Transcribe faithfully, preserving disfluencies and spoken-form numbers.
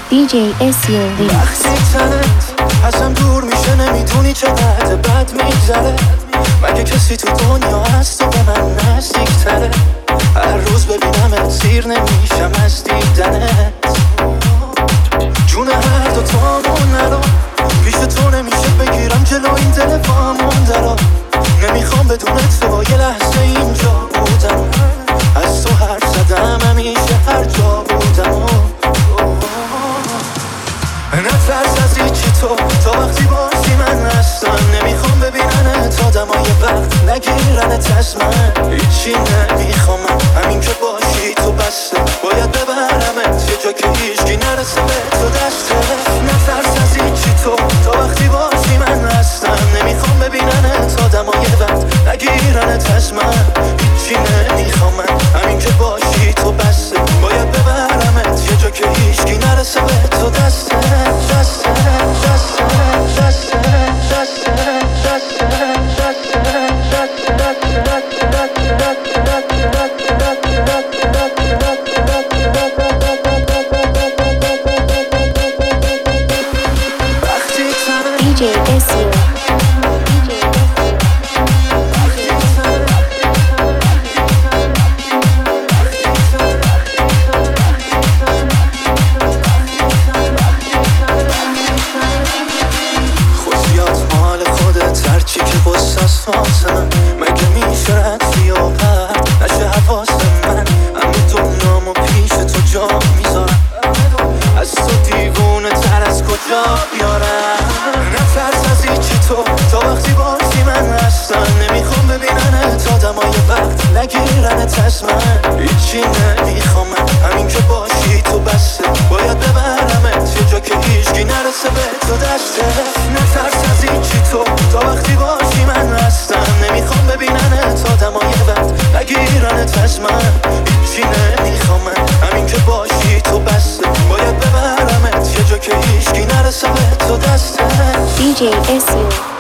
دی جی اسیو وقتی تنت ازم دور میشه نمیدونی چقدر بد میگذره. مگه کسی تو دنیا هست و به من نزدیک تره؟ هر روز ببینمت سیر نمیشم از دیدنت. جون هر دو تامون نرو، پیش تو نمیشه بگیرم جلو این دل وامون درا. نمیخوام بدون تو یه لحظه اینجا بودم، از تو حرف زدم همیشه هر جا بودم. نترس از هیچی تو تا وقتی باشی من هستم. نمیخوام ببیننت آدمای وقت نگیرنت از من. هیچی نمیخوام من همین که باشی تو بسته. باید ببرمت یه جا که هیچکی نرسه به تو دسته. نترس از هیچی تو تا وقتی باشی من هستم. نمیخوام ببیننت آدمای وقت نگیرنت از من. هیچی نمیخوام من همین که باشی تو بسته. باید ببرمت یه جا که هیچکی نرسه به تو دسته. دسته دسته دسته دسته دی جی اسیو. مگه میشه رد و پرد نشه حواس من؟ اما دنیامو پیش تو جا میذارم. از تو دیوونه تر از کجا بیارم؟ نترس از هیچی تو تا وقتی باشی من هستم. نمیخوام ببیننت آدمای وقت نگیرنت از من. هیچی نمیخوام من همین که باشی تو بسته. باید ببرمت یه جا که هیچکی نرسه به تو دسته. نترس از هیچی تو تا وقتی باشی من هستم. نمیخوام ببیننت آدمای وقت نگیرنت از من. هیچی نمیخوام من همین که باشی تو بسته. باید ببرمت یه جا که هیچکی نرسه به تو دسته. دی جی اسیو.